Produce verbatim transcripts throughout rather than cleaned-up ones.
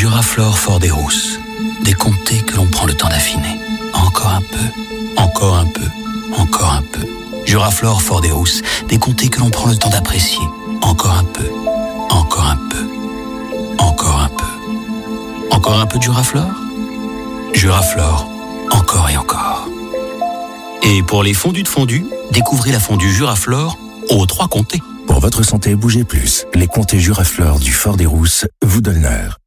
Juraflore Fort des Rousses. Des comtés que l'on prend le temps d'affiner. Encore un peu, encore un peu, encore un peu. Juraflore Fort des Rousses. Des comtés que l'on prend le temps d'apprécier. Encore un peu, encore un peu, encore un peu. Encore un peu de Juraflore? Juraflore, encore et encore. Et pour les fondus de fondue, découvrez la fondue Juraflore aux trois comtés. Pour votre santé, bougez plus. Les comtés Juraflore du Fort des Rousses vous donnent l'heure.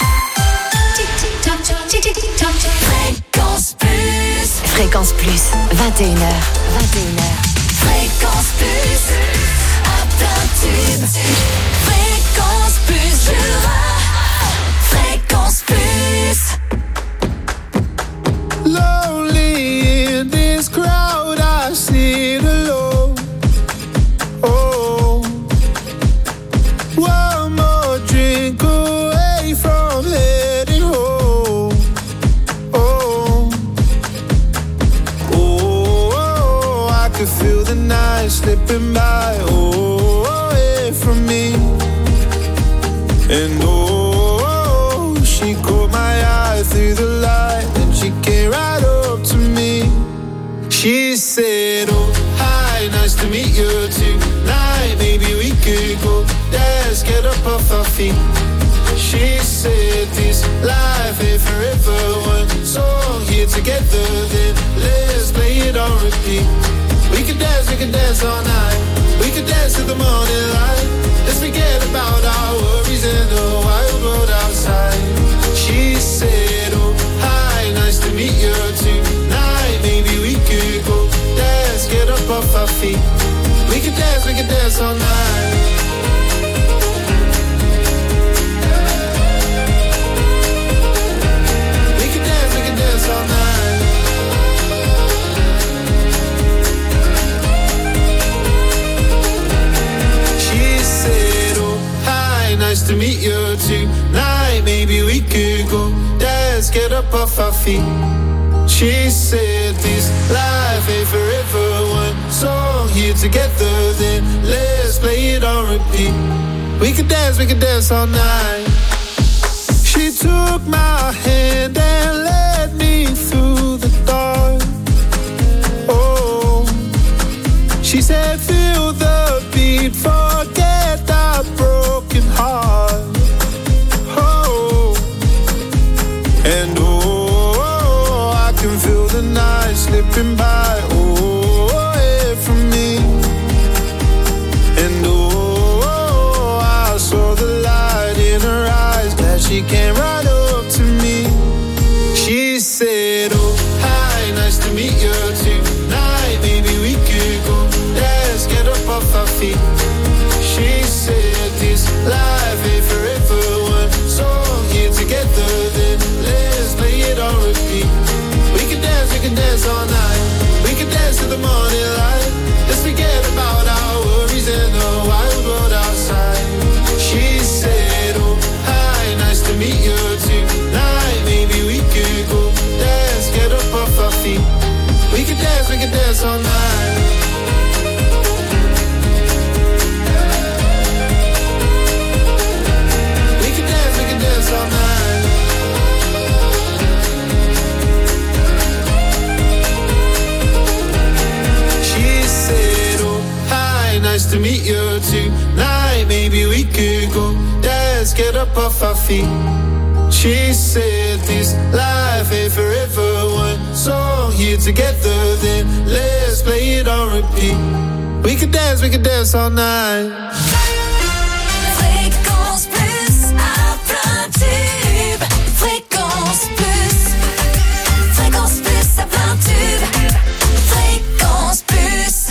Fréquence Plus. Fréquence Plus, vingt et une heures. vingt et une heures. Fréquence Plus. À plein tube. Fréquence Plus. Jura. Fréquence Plus. Lonely in this crowd, I sit alone. Oh, one more drink away from heading home. Oh, oh, oh, I can feel the night slipping by. Oh, away from me. And oh, she caught my eye through the light. She came right up to me. She said, oh, hi, nice to meet you tonight. Maybe we could go dance, get up off our feet. She said, this life ain't forever. One song here together, then let's play it on repeat. We could dance, we could dance all night. We could dance till the morning light. Let's forget about our worries and the wild world outside. She said, oh, hi, nice to meet you tonight. Maybe we could go dance, get up off our feet. We could dance, we could dance all night. We could dance, we could dance all night. She said, oh, hi, nice to meet you tonight. Maybe we could go dance, get up off our feet. She said this life ain't forever. One song here together, then let's play it on repeat. We could dance, we could dance all night. She took my hand and led me through the dark. Oh, she said feel the beat, forget that broken heart. And oh, I can feel the night slipping by, oh, away from me. And oh, I saw the light in her eyes that she came right up to me. She said, oh, hi, nice to meet you tonight. Maybe we could go dance, get up off our feet. She said this life ain't forever. One song here together, then let's play it on repeat. We can dance, we can dance all night. We can dance till the morning light. Let's forget about our worries and the wild world outside. She said, oh, hi, nice to meet you tonight. Maybe we could go dance, get up off our feet. We can dance, we can dance all night. We can dance, we can dance all night. She said, oh, hi, nice to meet you tonight. Maybe we could go dance, get up off our feet. She said this life ain't forever. One song here together, then let's play it on repeat. We could dance, we could dance all night. Fréquence Plus, à plein tube. Fréquence Plus. Fréquence Plus, à plein tube. Fréquence Plus.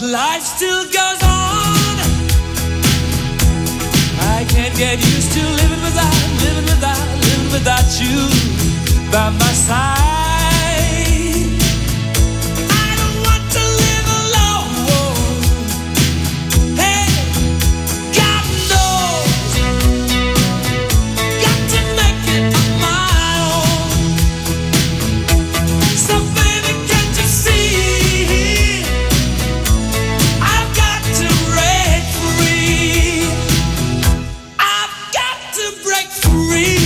life still goes on. I can't get used to living without, living without, living without you by my side. I don't want to live alone. Hey, God knows, got to make it on my own. So baby, can't you see? I've got to break free. I've got to break free.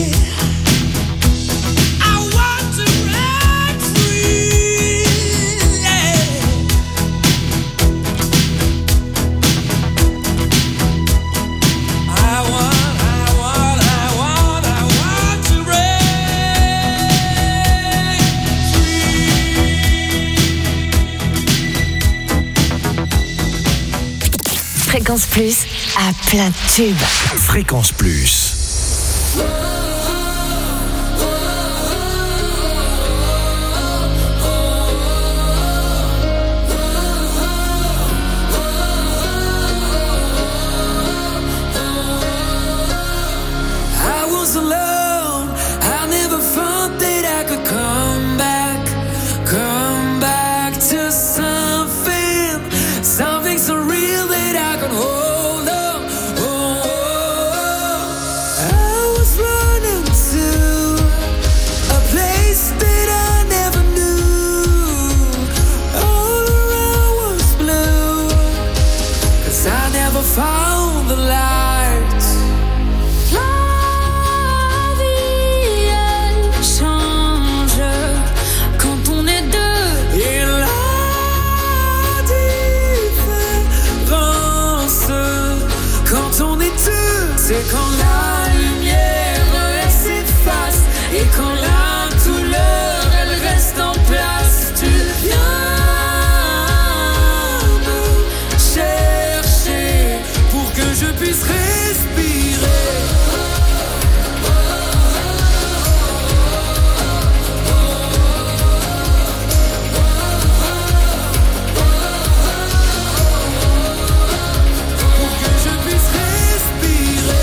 Fréquence Plus à plein de tubes. Fréquence Plus. Found the light. La vie elle change quand on est deux. Et la différence quand on est deux, c'est quand la lumière elle s'efface et quand la douleur elle reste en place. Tu viens je puisse respirer. Pour que je puisse respirer.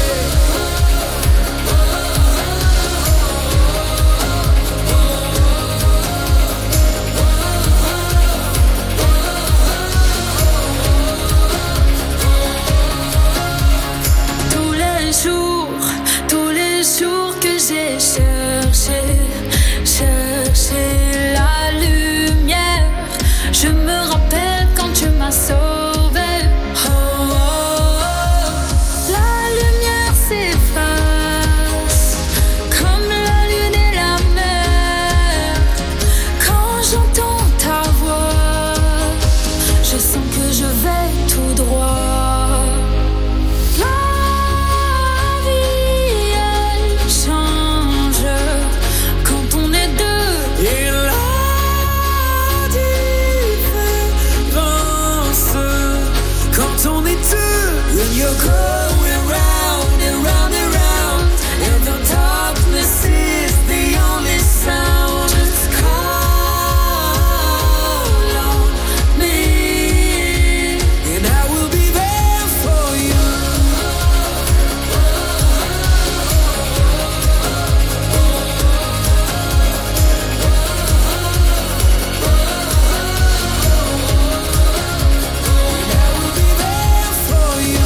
J'ai cherché, cherché la lumière. Je me rappelle quand tu m'as sauvé. Oh, oh, oh. La lumière s'efface comme la lune et la mer. Quand j'entends ta voix, je sens que je vais tout droit. You're going round and round and round, and the darkness is the only sound. Just call on me, and I will be there for you. And I will be there for you.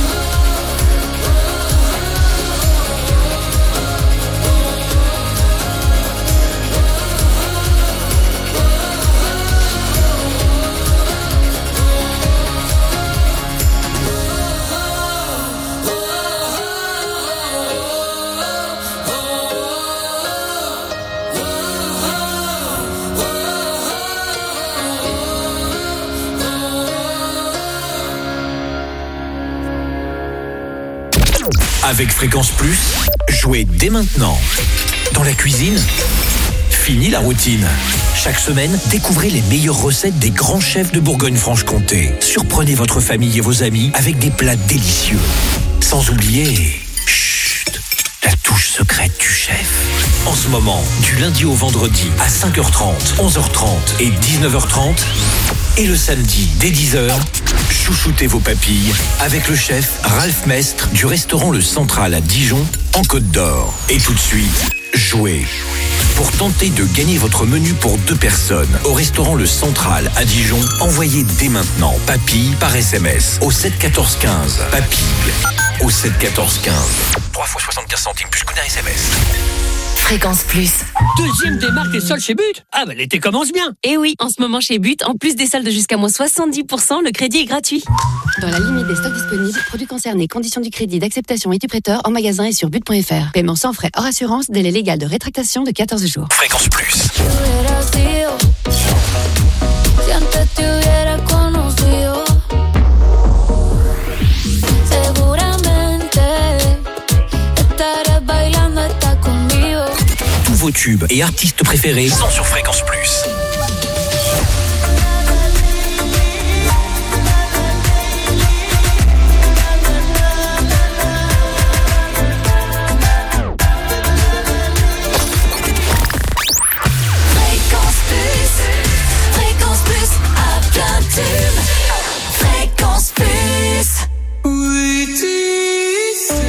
Avec Fréquence Plus, jouez dès maintenant. Dans la cuisine, fini la routine. Chaque semaine, découvrez les meilleures recettes des grands chefs de Bourgogne-Franche-Comté. Surprenez votre famille et vos amis avec des plats délicieux. Sans oublier, chut, la touche secrète du chef. En ce moment, du lundi au vendredi à cinq heures trente, onze heures trente et dix-neuf heures trente. Et le samedi, dès dix heures, chouchoutez vos papilles avec le chef Ralph Mestre du restaurant Le Central à Dijon, en Côte d'Or. Et tout de suite, jouez. Pour tenter de gagner votre menu pour deux personnes au restaurant Le Central à Dijon, envoyez dès maintenant papilles par S M S au sept quatorze quinze. Papilles au sept quatorze quinze. trois fois soixante-quinze centimes plus que d'un S M S. Fréquence Plus. Deuxième démarque des soldes chez But. Ah bah l'été commence bien. Et oui, en ce moment chez But, en plus des soldes de jusqu'à moins soixante-dix pour cent, le crédit est gratuit. Dans la limite des stocks disponibles, produits concernés, conditions du crédit, d'acceptation et du prêteur en magasin et sur but point f r. Paiement sans frais hors assurance, délai légal de rétractation de quatorze jours. Fréquence Plus. Tous vos tubes et artistes préférés sont sur Fréquence Plus. Fréquence Plus. Oui, tu sais,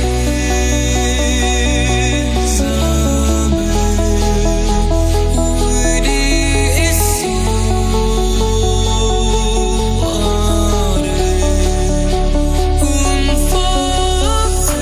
oui, ici, une force.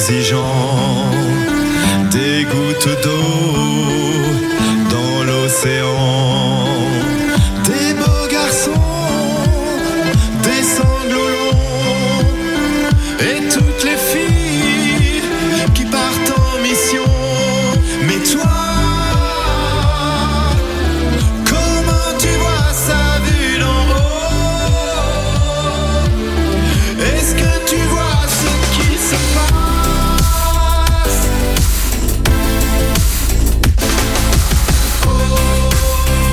exigeant, des gouttes d'eau dans l'océan, des beaux garçons, des sanglots longs, et toutes les filles qui partent en mission. Mais toi, comment tu vois ça vu d'en haut? Est-ce que tu vois ce qui se passe? Oh,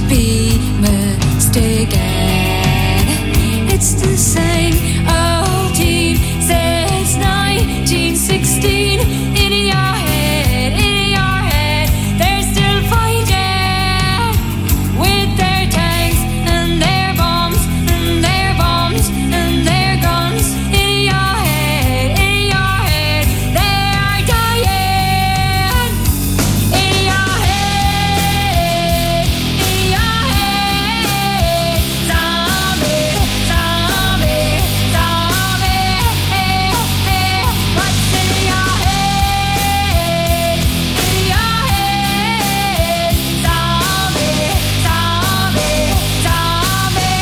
be mistaken. It's the same old team since nineteen sixteen. In your head, in your head, they're still fighting with their tanks and their bombs and their bombs and their guns. In your head, in your head, they are dying. In your head, in your head, zombie, zombie, zombie. What's in your head? In your head, zombie, zombie, zombie.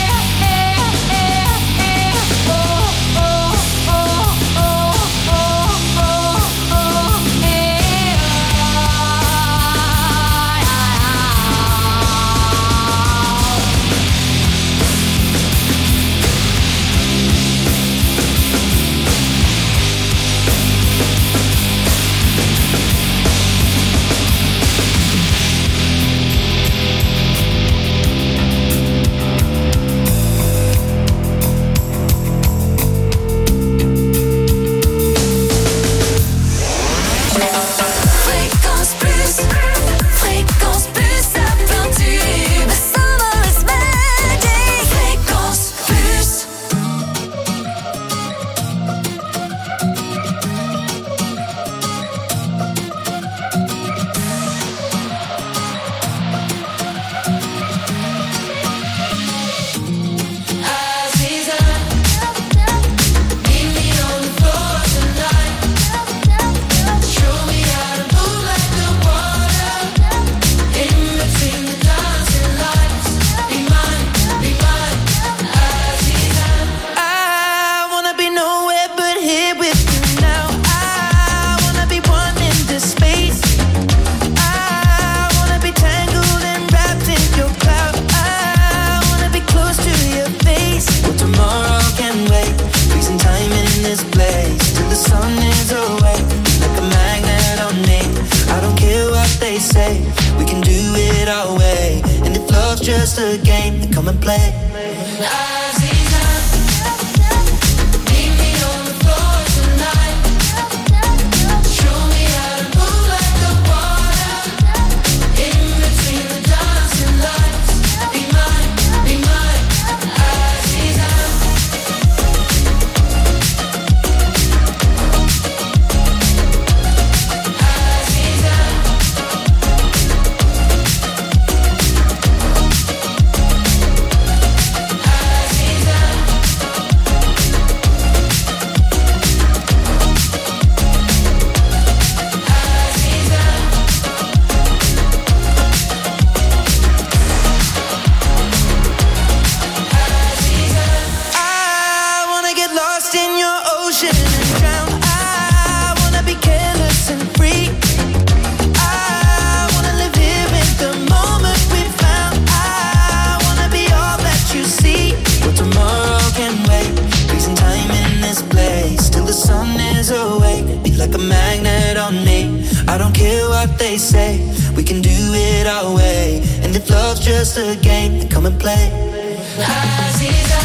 Oh, oh, oh, oh, oh, oh, oh, Fréquence Plus, Fréquence Plus à plein tube. Summer is magic. Fréquence Plus. Aziza, meet me on the floor tonight. Show me how to move like the water. In between the dancing lights. Be mine, be mine, Aziza. I wanna be nowhere but here with you now. I wanna be one in this space. I wanna be tangled and wrapped in your cloud. I wanna be close to your face. Well, tomorrow can wait. Freezing time in this place till the sun is away. Like a magnet on me. I don't care what they say. We can do it our way. And if love's just a game, then come and play. Aziza, meet me on the floor tonight. Show me how to move like the water. In between the dancing lights. Be mine, be mine, Aziza. I wanna get lost in your ocean and drown. I wanna be careless and free. I wanna live here in the moment we found. I wanna be all that you see. Well, tomorrow can wait. Freezing time in this place till the sun is awake. Be like a magnet on me. I don't care what they say. We can do it our way. And if love's just a game, then come and play. Aziza,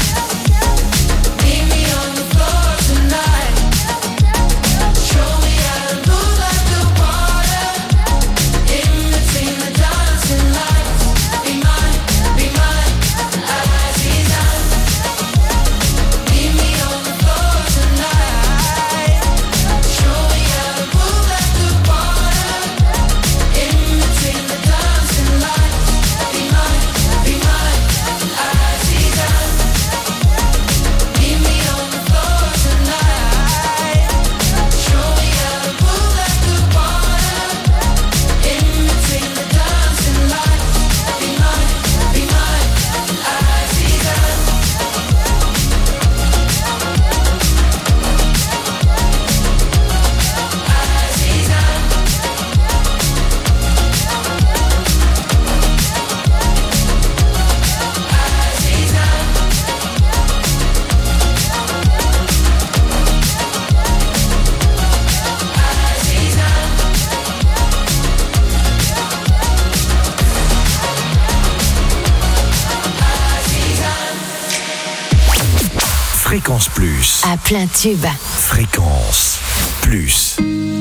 meet me on the floor tonight. Show me how to move like the water. In between the dancing lights. Be mine, be mine, Aziza. Meet me on the floor tonight. Show me how to move like the water. In between the dancing lights. Be mine, be mine, Aziza. Fréquence Plus. À plein tube. Fréquence Plus.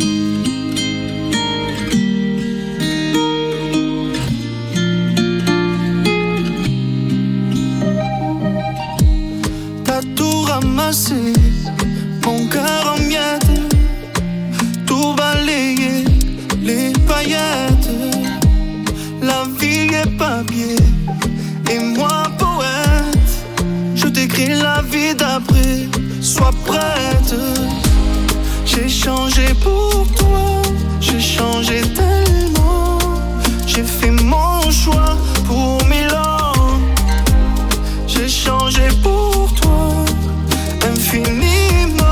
T'as tout ramassé, mon cœur en miettes, tout balayé, les paillettes. La vie est papier et moi poète. Je t'écris la vie d'après, sois prête. J'ai changé pour toi, j'ai changé tellement. J'ai fait mon choix pour Milan. J'ai changé pour toi infiniment.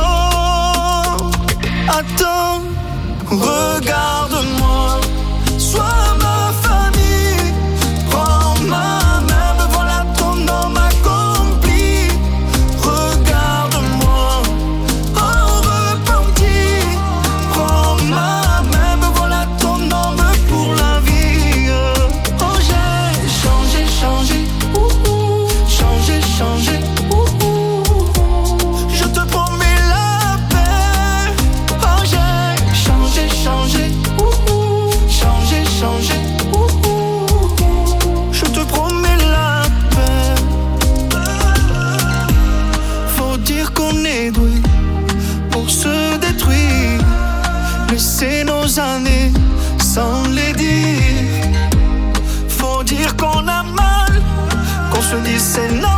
Attends, regarde-moi, sois ma famille. Prends ma main, me voilà ton homme accompli. Regarde-moi, en repenti. Prends ma main, me voilà ton homme pour la vie. Oh, j'ai changé, changé, ouh, ouh. Changé, changé, ouh, ouh. Je te promets la paix. Oh, j'ai changé, changé, ouh, ouh. Changé, changé, ouh, ouh. Je te promets la paix. Faut dire qu'on est doué pour se détruire. Laisser nos années sans les dire. Faut dire qu'on a mal, qu'on se dit c'est normal.